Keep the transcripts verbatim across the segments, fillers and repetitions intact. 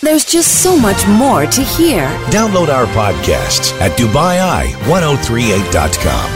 There's just so much more to hear. Download our podcasts at Dubai Eye ten thirty-eight dot com.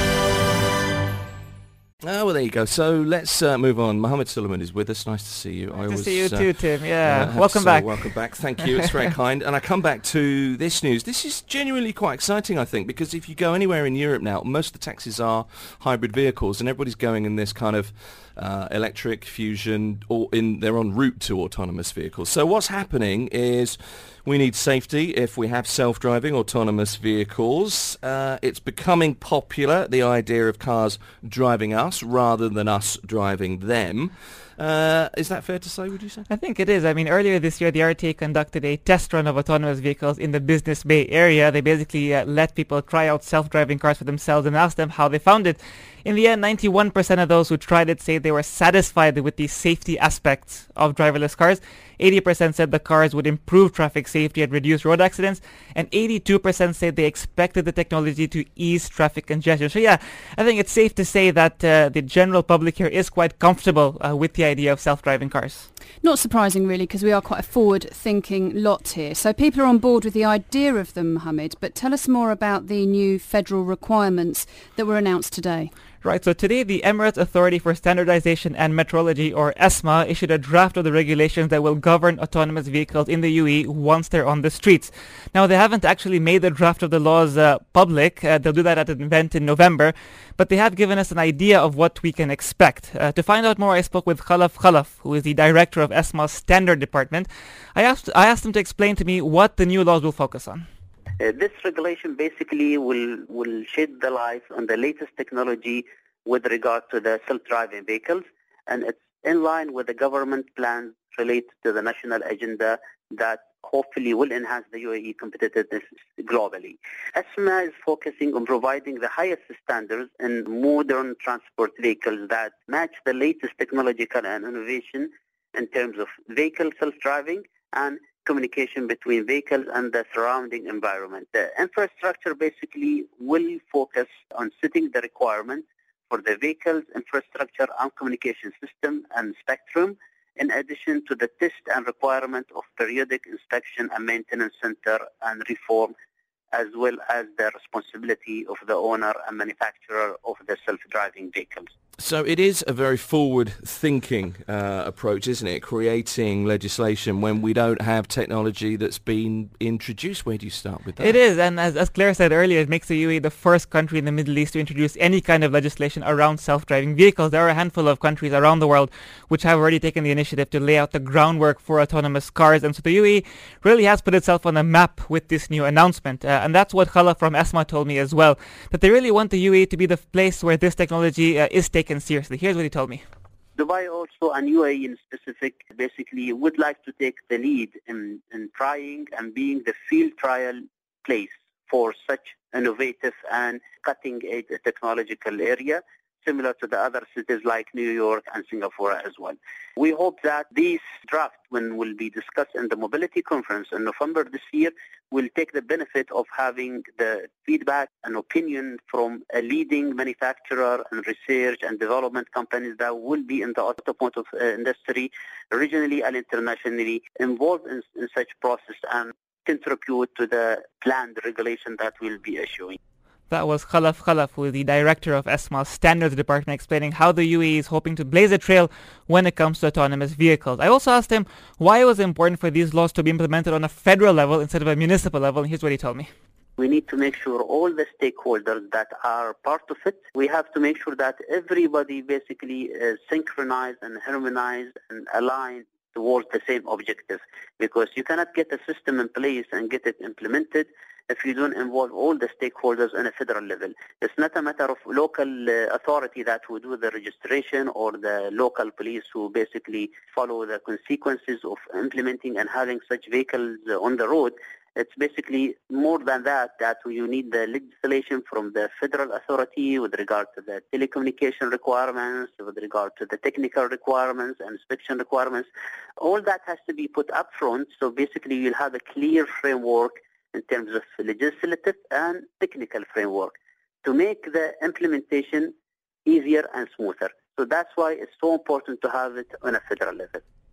Oh, well, there you go. So let's uh, move on. Mohammed Suleiman is with us. Nice to see you. Nice I to always, see you uh, too, Tim. Yeah, uh, welcome say back. Welcome back. Thank you. It's very kind. And I come back to this news. This is genuinely quite exciting, I think, because if you go anywhere in Europe now, most of the taxis are hybrid vehicles, and everybody's going in this kind of uh, electric fusion, or in they're en route to autonomous vehicles. So what's happening is we need safety if we have self-driving autonomous vehicles. Uh, it's becoming popular, the idea of cars driving us rather than us driving them. Uh, is that fair to say, would you say? I think it is. I mean, earlier this year, the R T A conducted a test run of autonomous vehicles in the Business Bay area. They basically uh, let people try out self-driving cars for themselves and asked them how they found it. In the end, ninety-one percent of those who tried it say they were satisfied with the safety aspects of driverless cars. eighty percent said the cars would improve traffic safety and reduce road accidents. And eighty-two percent said they expected the technology to ease traffic congestion. So yeah, I think it's safe to say that uh, the general public here is quite comfortable uh, with the idea of self-driving cars. Not surprising, really, because we are quite a forward-thinking lot here. So people are on board with the idea of them, Mohammed, but tell us more about the new federal requirements that were announced today. Right, so today the Emirates Authority for Standardization and Metrology, or ESMA, issued a draft of the regulations that will govern autonomous vehicles in the U A E once they're on the streets. Now, they haven't actually made the draft of the laws uh, public. Uh, they'll do that at an event in November, but they have given us an idea of what we can expect. Uh, to find out more, I spoke with Khalaf Khalaf, who is the director of ESMA's Standard Department. I asked, I asked him to explain to me what the new laws will focus on. Uh, this regulation basically will, will shed the light on the latest technology with regard to the self-driving vehicles, and it's in line with the government plans related to the national agenda that hopefully will enhance the U A E competitiveness globally. ESMA is focusing on providing the highest standards in modern transport vehicles that match the latest technological and innovation in terms of vehicle self-driving and communication between vehicles and the surrounding environment. The infrastructure basically will focus on setting the requirements for the vehicle's infrastructure and communication system and spectrum, in addition to the test and requirement of periodic inspection and maintenance center and reform, as well as the responsibility of the owner and manufacturer of the self-driving vehicles. So it is a very forward-thinking uh, approach, isn't it? Creating legislation when we don't have technology that's been introduced. Where do you start with that? It is, and as, as Claire said earlier, it makes the U A E the first country in the Middle East to introduce any kind of legislation around self-driving vehicles. There are a handful of countries around the world which have already taken the initiative to lay out the groundwork for autonomous cars, and so the U A E really has put itself on a map with this new announcement. Uh, and that's what Khalaf from ESMA told me as well, that they really want the U A E to be the place where this technology uh, is taken seriously. Here's what he told me. Dubai also, and U A E in specific, basically would like to take the lead in, in trying and being the field trial place for such innovative and cutting-edge technological area, similar to the other cities like New York and Singapore as well. We hope that these drafts, when will be discussed in the Mobility Conference in November this year, will take the benefit of having the feedback and opinion from a leading manufacturer and research and development companies that will be in the automotive uh, industry, regionally and internationally, involved in, in such process and contribute to the planned regulation that we'll be issuing. That was Khalaf Khalaf, who is the director of ESMA's Standards Department, explaining how the U A E is hoping to blaze a trail when it comes to autonomous vehicles. I also asked him why it was important for these laws to be implemented on a federal level instead of a municipal level, and here's what he told me. We need to make sure all the stakeholders that are part of it, we have to make sure that everybody basically is synchronized and harmonized and aligned towards the same objective, because you cannot get a system in place and get it implemented if you don't involve all the stakeholders on a federal level. It's not a matter of local uh, authority that will do the registration or the local police who basically follow the consequences of implementing and having such vehicles uh, on the road. It's basically more than that, that you need the legislation from the federal authority with regard to the telecommunication requirements, with regard to the technical requirements and inspection requirements. All that has to be put up front, so basically you'll have a clear framework in terms of legislative and technical framework to make the implementation easier and smoother. So that's why it's so important to have it on a federal level.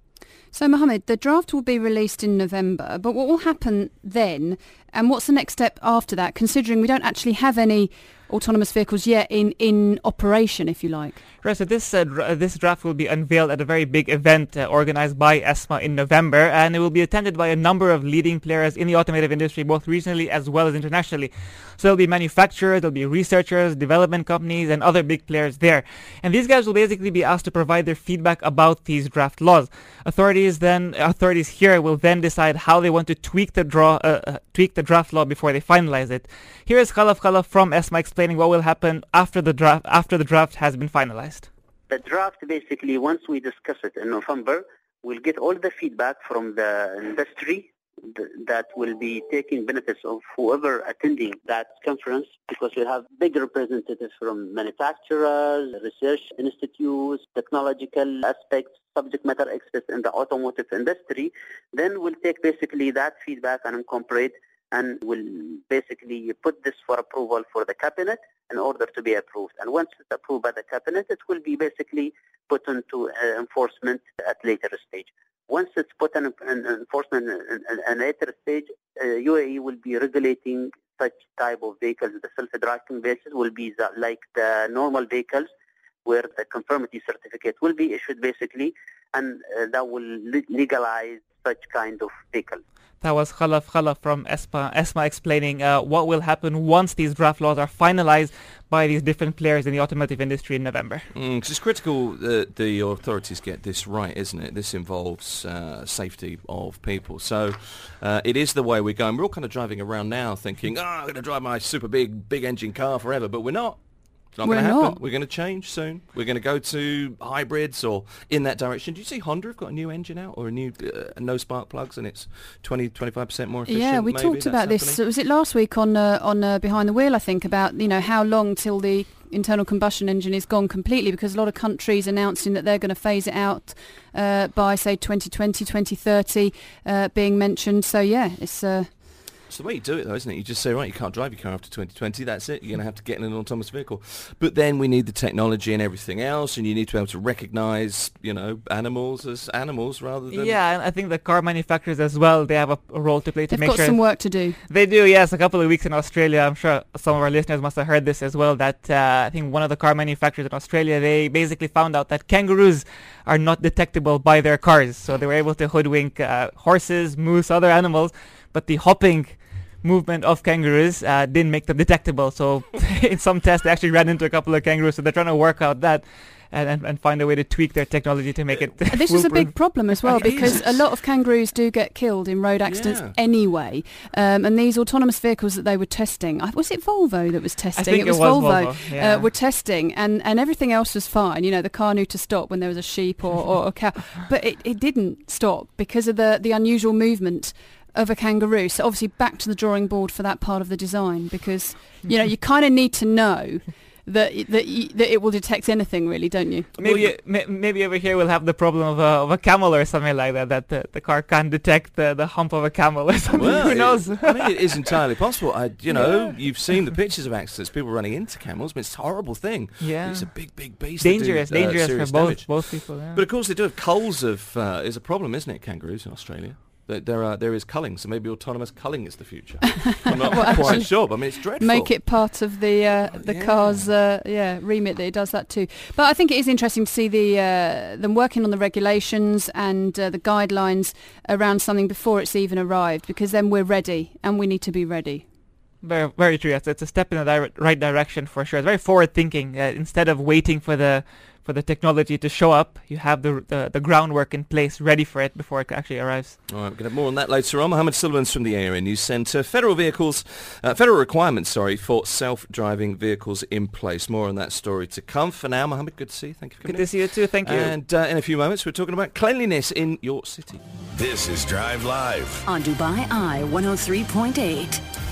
So, Mohammed, the draft will be released in November, but what will happen then, and what's the next step after that, considering we don't actually have any autonomous vehicles yet in, in operation, if you like? Right, so this uh, dr- this draft will be unveiled at a very big event uh, organized by ESMA in November, and it will be attended by a number of leading players in the automotive industry, both regionally as well as internationally. So there'll be manufacturers, there'll be researchers, development companies, and other big players there. And these guys will basically be asked to provide their feedback about these draft laws. Authorities then, authorities here will then decide how they want to tweak the draw, uh, uh, tweak the draft law before they finalize it. Here is Khalaf Khalaf from ESMA explaining what will happen after the draft after the draft has been finalized. The draft, basically, once we discuss it in November, we'll get all the feedback from the industry th- that will be taking benefits of whoever attending that conference, because we'll have big representatives from manufacturers, research institutes, technological aspects, subject matter experts in the automotive industry. Then we'll take basically that feedback and incorporate, and we'll basically put this for approval for the cabinet in order to be approved. And once it's approved by the cabinet, it will be basically put into uh, enforcement at later stage. Once it's put in, in enforcement at a later stage, uh, U A E will be regulating such type of vehicles. The self-driving vehicles will be the, like the normal vehicles, where the conformity certificate will be issued basically, and uh, that will le- legalize such kind of vehicles. That was Khalaf Khalaf from ESMA, ESMA explaining uh, what will happen once these draft laws are finalized by these different players in the automotive industry in November. Mm, 'cause it's critical that the authorities get this right, isn't it? This involves uh, safety of people. So uh, it is the way we're going. We're all kind of driving around now thinking, oh, I'm going to drive my super big, big engine car forever, but we're not. It's not We're going to happen. not. We're going to change soon. We're going to go to hybrids or in that direction. Do you see Honda have got a new engine out, or a new uh, no spark plugs, and it's twenty, twenty-five percent more efficient? Yeah, we maybe? talked That's about this. happening? Was it last week on uh, on uh, Behind the Wheel? I think about you know how long till the internal combustion engine is gone completely, because a lot of countries announcing that they're going to phase it out uh, by say twenty twenty, twenty thirty uh, being mentioned. So yeah, it's. Uh, It's the way you do it, though, isn't it? You just say, right, you can't drive your car after twenty twenty, that's it. You're going to have to get in an autonomous vehicle. But then we need the technology and everything else, and you need to be able to recognise, you know, animals as animals rather than... Yeah, and I think the car manufacturers as well, they have a, a role to play to they've make got sure... some work to do. They do, yes. A couple of weeks in Australia, I'm sure some of our listeners must have heard this as well, that uh, I think one of the car manufacturers in Australia, they basically found out that kangaroos are not detectable by their cars. So they were able to hoodwink uh, horses, moose, other animals, but the hopping movement of kangaroos uh, didn't make them detectable. So in some tests, they actually ran into a couple of kangaroos. So they're trying to work out that and, and, and find a way to tweak their technology to make it This is a big problem as well, It because is. a lot of kangaroos do get killed in road accidents Yeah. anyway. Um, and these autonomous vehicles that they were testing, I- was it Volvo that was testing? think it was, it was Volvo, Volvo, yeah. uh, were testing, and, and everything else was fine. You know, the car knew to stop when there was a sheep or, or a cow, but it, it didn't stop because of the, the unusual movement of a kangaroo. So obviously back to the drawing board for that part of the design, because you know you kind of need to know that that, y- that it will detect anything, really, don't you? Maybe Well, may, maybe over here we'll have the problem of a, of a camel or something like that, that the, the car can't detect the, the hump of a camel or something. Well, Who knows? It, I mean, it is entirely possible. I, you know, you've seen the pictures of accidents, people running into camels. I mean, it's a horrible thing. Yeah. It's a big, big beast. that do, Dangerous, uh, dangerous serious for both damage. both people. Yeah. But of course, they do have culls of uh, is a problem, isn't it? Kangaroos in Australia. There, there are there is culling, so maybe autonomous culling is the future. I'm not Well, quite actually, sure. But I mean, it's dreadful. Make it part of the uh, the Yeah. car's uh, yeah remit that it does that too. But I think it is interesting to see the uh, them working on the regulations and uh, the guidelines around something before it's even arrived, because then we're ready and we need to be ready. Very, very true. Yes, it's a step in the di- right direction for sure. It's very forward thinking. Uh, instead of waiting for the for the technology to show up, you have the, the the groundwork in place, ready for it before it actually arrives. All right, we're going to have more on that later on. Mohammed Silverman's from the Area News Centre. Federal vehicles, uh, federal requirements, sorry, for self-driving vehicles in place. More on that story to come. For now, Mohammed, good to see you. Thank you for Good coming to see you too. Thank you. And uh, in a few moments, we're talking about cleanliness in your city. This is Drive Live. On Dubai Eye one oh three point eight.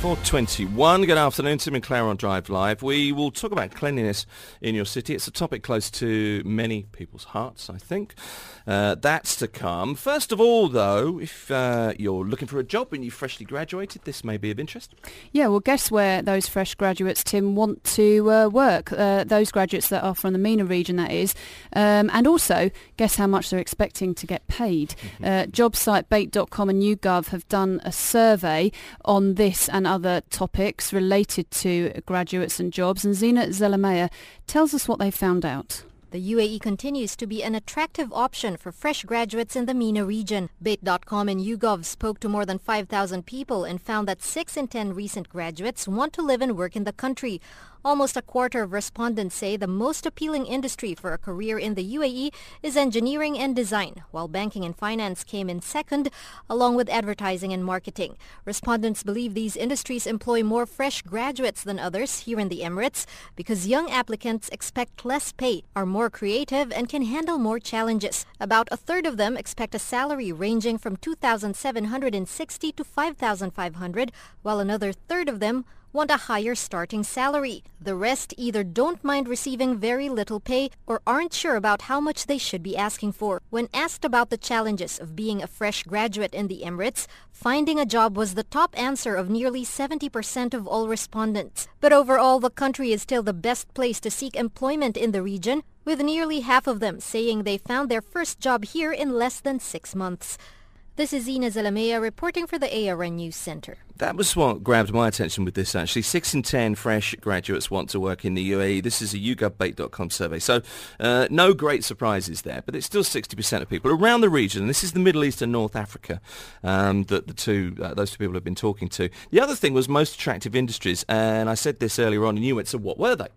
four twenty-one. Good afternoon, Tim and Claire on Drive Live. We will talk about cleanliness in your city. It's a topic close to many people's hearts, I think. Uh, that's to come. First of all, though, if uh, you're looking for a job and you freshly graduated, this may be of interest. Yeah, well, guess where those fresh graduates, Tim, want to uh, work? Uh, those graduates that are from the MENA region, that is. Um, and also, guess how much they're expecting to get paid. Mm-hmm. Uh, jobsite bait dot com and YouGov have done a survey on this and other topics related to graduates and jobs. And Zina Zelamea tells us what they found out. The U A E continues to be an attractive option for fresh graduates in the MENA region. bait dot com and YouGov spoke to more than five thousand people and found that six in ten recent graduates want to live and work in the country. Almost a quarter of respondents say the most appealing industry for a career in the U A E is engineering and design, while banking and finance came in second, along with advertising and marketing. Respondents believe these industries employ more fresh graduates than others here in the Emirates because young applicants expect less pay, are more creative, and can handle more challenges. About a third of them expect a salary ranging from two thousand seven hundred sixty to five thousand five hundred, while another third of them want a higher starting salary. The rest either don't mind receiving very little pay or aren't sure about how much they should be asking for. When asked about the challenges of being a fresh graduate in the Emirates, finding a job was the top answer of nearly seventy percent of all respondents. But overall, the country is still the best place to seek employment in the region, with nearly half of them saying they found their first job here in less than six months. This is Zina Zelamea reporting for the A R N News Center. That was what grabbed my attention with this, actually. Six in ten fresh graduates want to work in the U A E. This is a YouGov bait dot com survey. So uh, no great surprises there, but it's still sixty percent of people around the region. And this is the Middle East and North Africa um, that the two, uh, those two people have been talking to. The other thing was most attractive industries. And I said this earlier on, and you went, so what were they?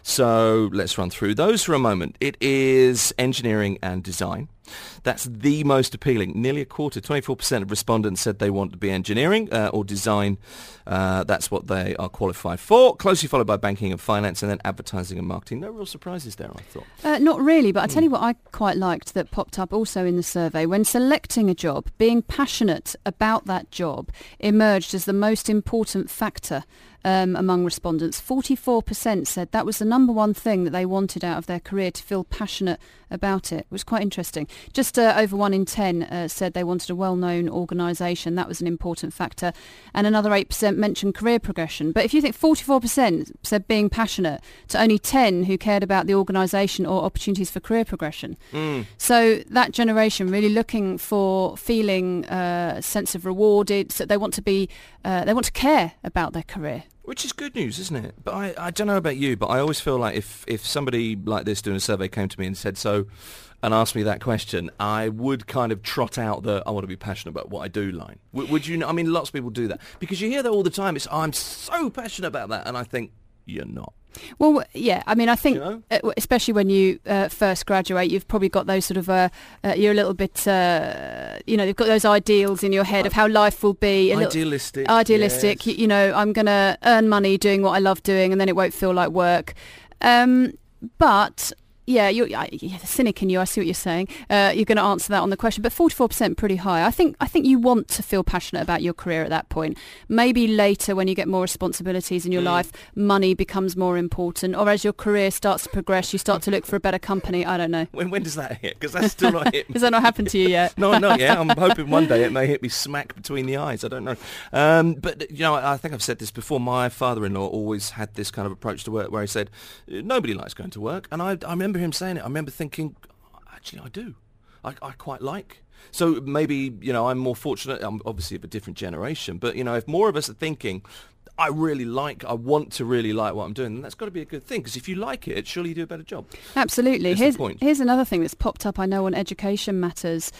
So let's run through those for a moment. It is engineering and design. That's the most appealing. Nearly a quarter, twenty-four percent of respondents said they want to be engineering uh, or design. Uh, that's what they are qualified for. Closely followed by banking and finance, and then advertising and marketing. No real surprises there, I thought. Uh, not really, but I'll tell you what I quite liked that popped up also in the survey. When selecting a job, being passionate about that job emerged as the most important factor Um, among respondents. forty-four percent said that was the number one thing that they wanted out of their career, to feel passionate about it. It was quite interesting. Just uh, over one in ten uh, said they wanted a well-known organisation. That was an important factor. And another eight percent mentioned career progression. But if you think forty-four percent said being passionate to only ten who cared about the organisation or opportunities for career progression. Mm. So that generation really looking for feeling a uh, sense of rewarded, so they want to be, uh, they want to care about their career. Which is good news, isn't it? But I, I don't know about you, but I always feel like if, if somebody like this doing a survey came to me and said so and asked me that question, I would kind of trot out the I want to be passionate about what I do line. W- would you? I mean, lots of people do that. Because you hear that all the time. It's, oh, I'm so passionate about that. And I think, you're not. Well, yeah, I mean, I think, You know? uh, especially when you uh, first graduate, you've probably got those sort of, uh, uh, you're a little bit, uh, you know, you've got those ideals in your head of how life will be. A Idealistic. Little, idealistic. Yes. You, you know, I'm going to earn money doing what I love doing, and then it won't feel like work. Um, but... Yeah, you're, yeah, the cynic in you, I see what you're saying. Uh, you're going to answer that on the question, but forty-four percent pretty high. I think I think you want to feel passionate about your career at that point. Maybe later when you get more responsibilities in your mm. life, money becomes more important, or as your career starts to progress, you start to look for a better company. I don't know. When when does that hit? Because that's still not hit me. Has that not happened to you yet? No, not yet. I'm hoping one day it may hit me smack between the eyes. I don't know. Um, but, you know, I, I think I've said this before. My father-in-law always had this kind of approach to work where he said, nobody likes going to work. And I, I remember him saying it. I remember thinking, actually, I do. I, I quite like. So maybe, you know, I'm more fortunate. I'm obviously of a different generation. But, you know, if more of us are thinking, I really like, I want to really like what I'm doing, then that's got to be a good thing. Because if you like it, surely you do a better job. Absolutely. Here's, here's another thing that's popped up, I know, on Education Matters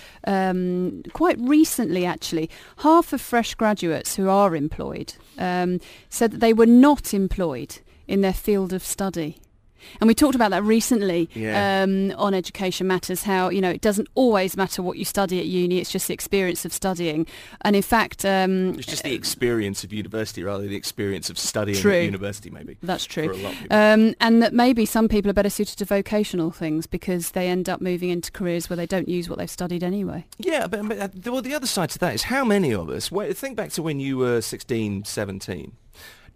um, quite recently, actually. Half of fresh graduates who are employed um, said that they were not employed in their field of study. And we talked about that recently yeah. um, on Education Matters, how, you know, it doesn't always matter what you study at uni, it's just the experience of studying. And in fact... Um, it's just the experience of university rather than the experience of studying true. at university, maybe. That's true. For a lot of people. Um, and that maybe some people are better suited to vocational things because they end up moving into careers where they don't use what they've studied anyway. Yeah, but, but uh, well, the other side to that is how many of us... Well, think back to when you were sixteen, seventeen.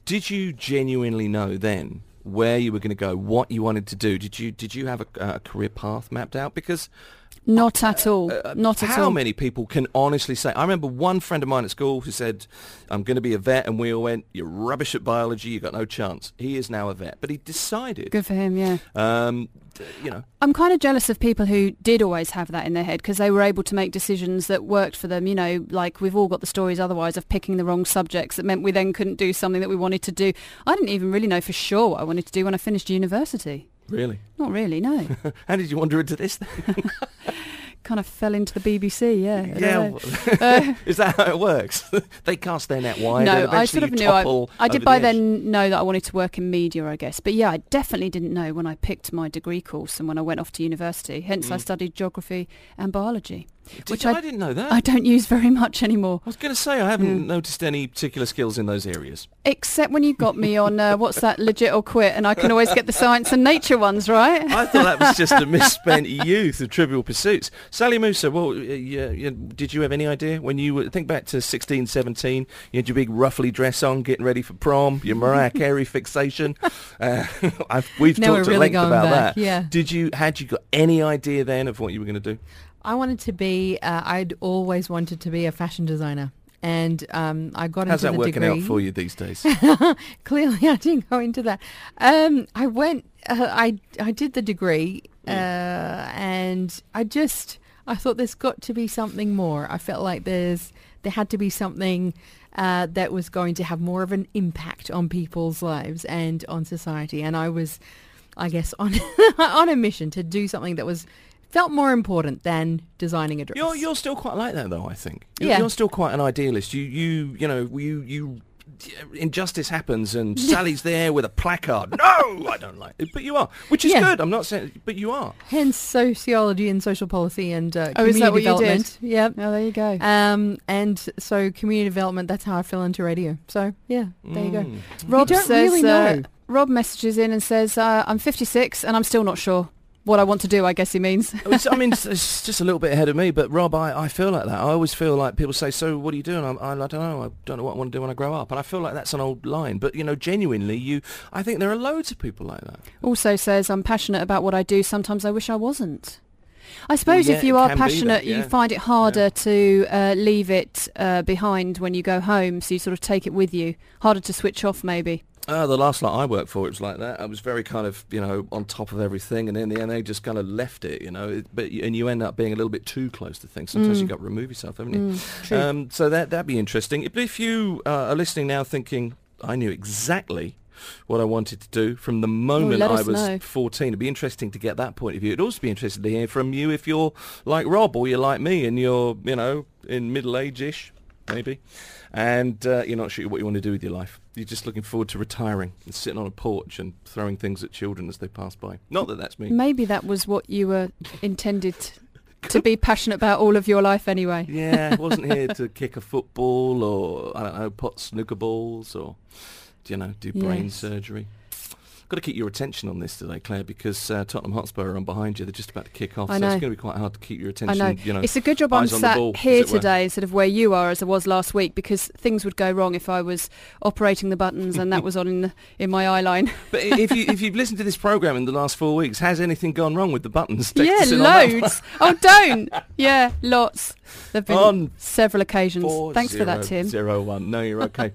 Did you genuinely know then where you were going to go, what you wanted to do? Did you did you have a, a career path mapped out? Because Not at all. Uh, Not at how all. many people can honestly say? I remember one friend of mine at school who said, "I'm going to be a vet," and we all went, "You're rubbish at biology. You got no chance." He is now a vet, but he decided. Good for him, yeah. Um, d- you know, I'm kind of jealous of people who did always have that in their head because they were able to make decisions that worked for them. You know, like we've all got the stories otherwise of picking the wrong subjects that meant we then couldn't do something that we wanted to do. I didn't even really know for sure what I wanted to do when I finished university. really. Not really, no. How did you wander into this then? Kind of fell into the B B C, yeah. I don't Yeah, know. well, Uh, is that how it works? They cast their net wide. no, and I sort eventually of you knew. I, topple I did over by the edge. then know that I wanted to work in media, I guess. But yeah, I definitely didn't know when I picked my degree course and when I went off to university. Hence, I Mm. studied geography and biology, Did which you- I, I didn't know that. I don't use very much anymore. I was going to say I haven't Mm. noticed any particular skills in those areas. Except when you got me on uh, what's that, legit or quit, and I can always get the science and nature ones right. I thought that was just a misspent youth of Trivial Pursuits. Sally Musa, well, uh, yeah, yeah, did you have any idea when you were, think back to sixteen, seventeen, you had your big ruffly dress on, getting ready for prom, your Mariah Carey fixation. Uh, I've, we've Now talked we're at really length going about back, that. yeah. Did you, had you got any idea then of what you were going to do? I wanted to be, uh, I'd always wanted to be a fashion designer. And um, I got How's into that the working degree. out for you these days? Clearly, I didn't go into that. Um, I went, uh, I, I did the degree uh, and I just, I thought there's got to be something more. I felt like there's, there had to be something uh, that was going to have more of an impact on people's lives and on society. And I was, I guess, on on a mission to do something that was felt more important than designing a dress. You're you're still quite like that though, I think. You're, Yeah. you're still quite an idealist. You you you know you you injustice happens and Sally's there with a placard. No, I don't like it, but you are, which is Yeah. good. I'm not saying, but you are. Hence sociology and social policy and uh, Oh, community is that what you did? development. Yep. Oh, there you go. Um, and so community development, that's how I fell into radio. So, yeah, there you go. Mm. Rob don't says, really uh, know. Rob messages in and says, uh, I'm fifty-six and I'm still not sure what I want to do, I guess he means. It's- I mean, it's, it's just a little bit ahead of me, but Rob, I, I feel like that. I always feel like people say, so what are you doing? I'm, I, I don't know. I don't know what I want to do when I grow up. And I feel like that's an old line. But, you know, genuinely, you, I think there are loads of people like that. Also says, I'm passionate about what I do. Sometimes I wish I wasn't. I suppose yeah, if you it are can be passionate, that, you yeah. find it harder Yeah. to uh, leave it uh, behind when you go home. So you sort of take it with you. Harder to switch off, maybe. Uh, the last lot I worked for, it was like that. I was very kind of, you know, on top of everything, and in the end, they just kind of left it, you know. It, but y- and you end up being a little bit too close to things. Sometimes Mm. you got to remove yourself, haven't you? Mm, true. Um, so that that'd be interesting. If, if you uh, are listening now, thinking I knew exactly what I wanted to do from the moment let I us was know. fourteen, it'd be interesting to get that point of view. It'd also be interesting to hear from you if you're like Rob or you're like me and you're, you know, in middle age-ish, maybe, and uh, you're not sure what you want to do with your life. You're just looking forward to retiring and sitting on a porch and throwing things at children as they pass by. Not that that's me. Maybe that was what you were intended to be passionate about all of your life anyway. Yeah, I wasn't here to kick a football or, I don't know, pot snooker balls or, you know, do brain Yes. surgery. Got to keep your attention on this today, Claire, because uh, Tottenham Hotspur are on behind you. They're just about to kick off, I so know. it's going to be quite hard to keep your I attention. know. You know, It's a good job I'm eyes on the sat ball, as here it were. today, sort of where you are, as I was last week, because things would go wrong if I was operating the buttons and that was on in, the, in my eye line. But i- if you if you've listened to this program in the last four weeks, has anything gone wrong with the buttons? Text Yeah, us in on that one. loads. Oh, don't. Yeah, lots. There've been On several occasions. Four Thanks for that, zero Tim. Zero one. No, you're okay.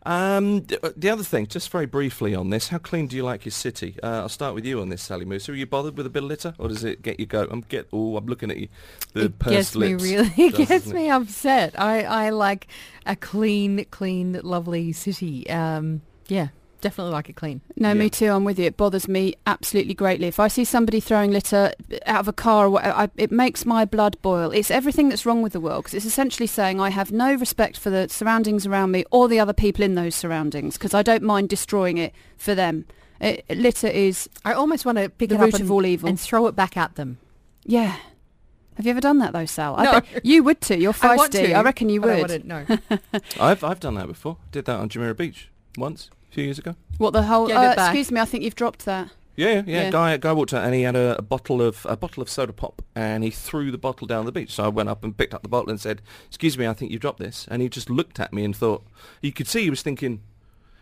um, d- uh, the other thing, just very briefly on this, how clean do you like your city? Uh, I'll start with you on this, Sally Moose. Are you bothered with a bit of litter, or does it get you go? I'm get. Oh, I'm looking at you. The It pursed gets me lips. really, it does, gets doesn't it? me upset. I, I like a clean, clean, lovely city. Um, yeah, definitely like it clean. No, Yeah. me too. I'm with you. It bothers me absolutely greatly. If I see somebody throwing litter out of a car, or whatever, I, it makes my blood boil. It's everything that's wrong with the world because it's essentially saying I have no respect for the surroundings around me or the other people in those surroundings because I don't mind destroying it for them. It, litter is, I almost want to pick The it up root and, of all evil. and throw it back at them. yeah. Have you ever done that though, Sal? I No. bet you would too. You're feisty. I want to. I reckon you but I would. wouldn't, no. I've I've done that before. Did that on Jumeirah Beach once, a few years ago. What the whole? Gave Uh, it back. excuse me. I think you've dropped that. Yeah, yeah, yeah. Yeah. Guy, guy walked out and he had a, a bottle of a bottle of soda pop, and he threw the bottle down the beach. So I went up and picked up the bottle and said, "Excuse me, I think you dropped this." And he just looked at me and thought, you could see he was thinking,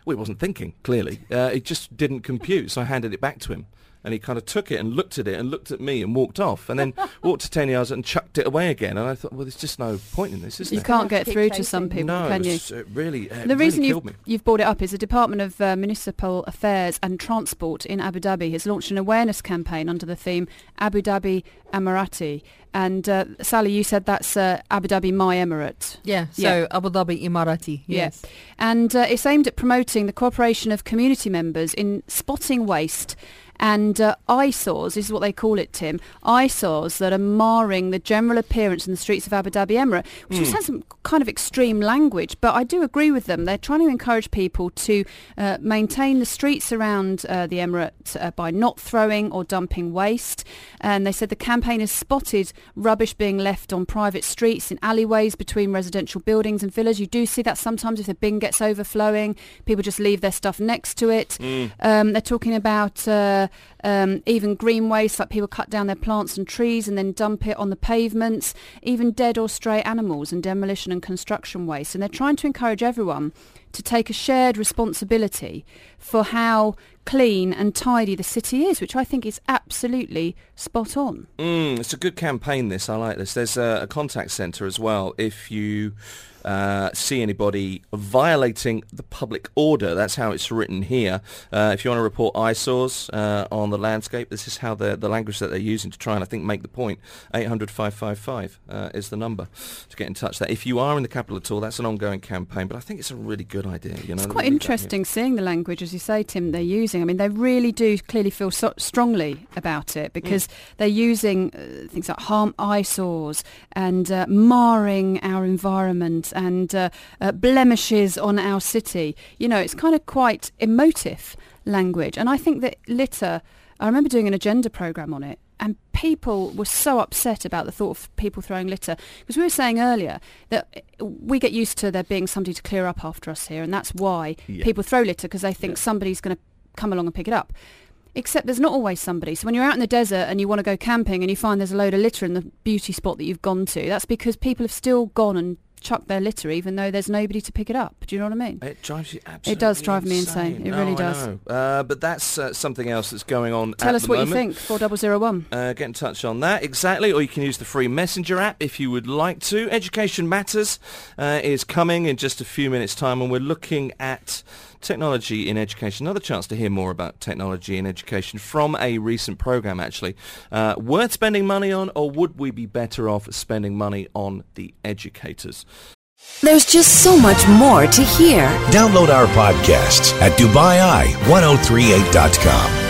Well, he wasn't thinking, clearly. Uh, it just didn't compute, so I handed it back to him. And he kind of took it and looked at it and looked at me and walked off, and then walked to ten yards and chucked it away again. And I thought, well, there's just no point in this, is You there? can't get Keep through to chasing. some people, no, can you? it's, uh, really, uh, The reason really you've, killed me. you've brought it up is the Department of uh, Municipal Affairs and Transport in Abu Dhabi has launched an awareness campaign under the theme Abu Dhabi Emirati. And uh, Sally, you said that's uh, Abu Dhabi My Emirate. Yeah, so Yeah. Abu Dhabi Emirati, yes. Yeah. And uh, it's aimed at promoting the cooperation of community members in spotting waste and uh, eyesores, this is what they call it, Tim, eyesores that are marring the general appearance in the streets of Abu Dhabi Emirate, which mm. has some kind of extreme language, but I do agree with them. They're trying to encourage people to uh, maintain the streets around uh, the Emirate uh, by not throwing or dumping waste. And they said the campaign has spotted rubbish being left on private streets, in alleyways between residential buildings and villas. You do see that sometimes if the bin gets overflowing, people just leave their stuff next to it. Mm. Um, they're talking about uh, um, even green waste, like people cut down their plants and trees and then dump it on the pavements, even dead or stray animals and demolition and construction waste. And they're trying to encourage everyone to take a shared responsibility for how clean and tidy the city is, which I think is absolutely spot on. Mm, it's a good campaign, this. I like this. There's a, a contact centre as well. If you uh, see anybody violating the public order, that's how it's written here. Uh, if you want to report eyesores uh, on the landscape, this is how the the language that they're using to try and, I think, make the point. eight hundred, five five five uh, is the number to get in touch. That if you are in the capital at all, that's an ongoing campaign, but I think it's a really good idea. You know, it's quite interesting seeing the language, as you say, Tim, they're using. I mean, they really do clearly feel so strongly about it, because mm. they're using uh, things like harm eyesores and uh, marring our environment and uh, uh, blemishes on our city. You know, it's kind of quite emotive language. And I think that litter, I remember doing an agenda programme on it, and people were so upset about the thought of people throwing litter, because we were saying earlier that we get used to there being somebody to clear up after us here, and that's why yeah. people throw litter, because they think yeah. somebody's going to come along and pick it up. Except there's not always somebody. So when you're out in the desert and you want to go camping and you find there's a load of litter in the beauty spot that you've gone to, that's because people have still gone and chucked their litter even though there's nobody to pick it up. Do you know what I mean? It drives you absolutely It does drive insane. me insane. It no, really I does. know. Uh, but that's uh, something else that's going on Tell at us the what moment. you think. four zero zero one. Uh, get in touch on that. Exactly. Or you can use the free Messenger app if you would like to. Education Matters uh, is coming in just a few minutes' time, and we're looking at technology in education. Another chance to hear more about technology in education from a recent program, actually. Uh, worth spending money on, or would we be better off spending money on the educators? There's just so much more to hear. Download our podcasts at Dubai Eye ten thirty-eight dot com.